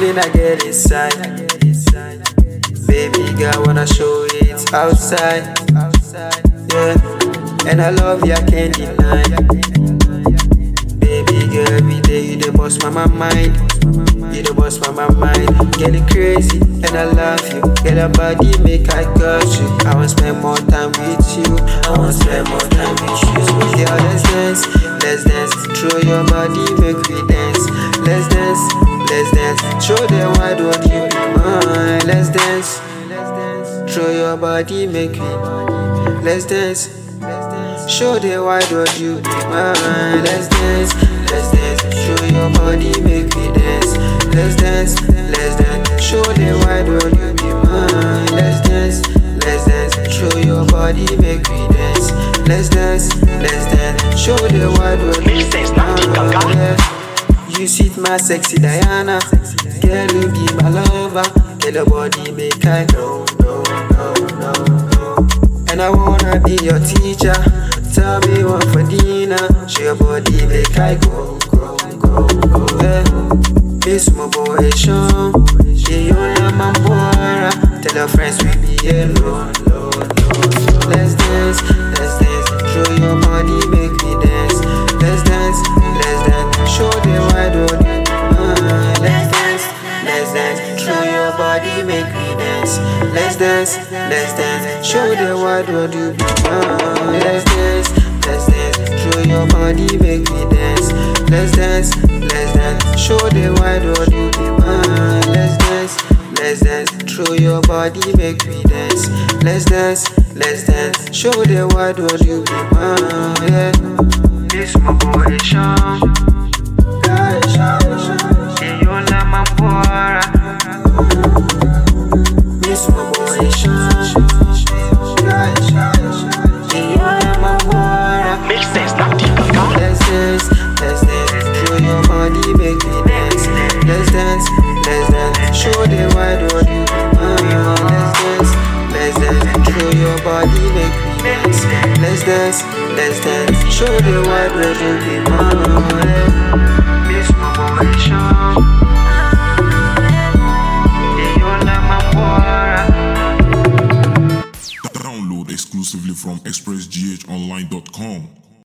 feeling I get inside. Baby girl, wanna show it outside. Yeah, and I love you, I can't deny. Baby girl, every day you the boss my mind. You the boss my mind. Get it crazy, and I love you. Get a body, make I got you. I wanna spend more time with you. I wanna spend more time with you. So yeah, let's dance, let's dance. Throw your body, make we dance. Let's dance, let's dance. Show them why don't you be mine. Let's dance, throw your body, make me. Let's dance. Show them why don't you be mine. Let's dance, let's dance. Show your body, make me dance. Let's dance, let's dance. Show them why don't you be mine. Let's dance, let's dance. Show your body, make me dance. Let's dance, let's dance. Show them why don't you be mine. Yeah. You sit my sexy Diana. Girl, you be my lover. Get your body, make I know, no, no, no, no. And I wanna be your teacher. Tell me what for dinner. Show your body, make I go, go, go, go. Yeah. This my boy Sean. Yeah, you know my boy. Tell your friends we be alone, alone, alone. Let's dance, let's dance. Show your body, make me dance. Let's dance, let's dance. Show them why don't you be mine. Let's dance, let's dance. Show your body, make me dance. Let's dance, let's dance. Show them why don't you be mine. Let's dance, let's dance. Show your body, make me dance. Let's dance, let's dance. Show them why don't you be mine. Let's dance, let's dance. Throw your body, make me dance. Let's dance, let's dance. Show them why don't you be mine. Yeah. This my boy Sean. Yeah, you know my boy. This my boy Sean. Yeah, you know my boy. Make sense, not deep. Let's dance, let's dance. Show your body, make me dance. Let's dance, let's dance. Show them why don't you be mine. Let's dance, let's dance. Show your body, make me dance. Let's dance, let's dance. Show them why don't you be mine.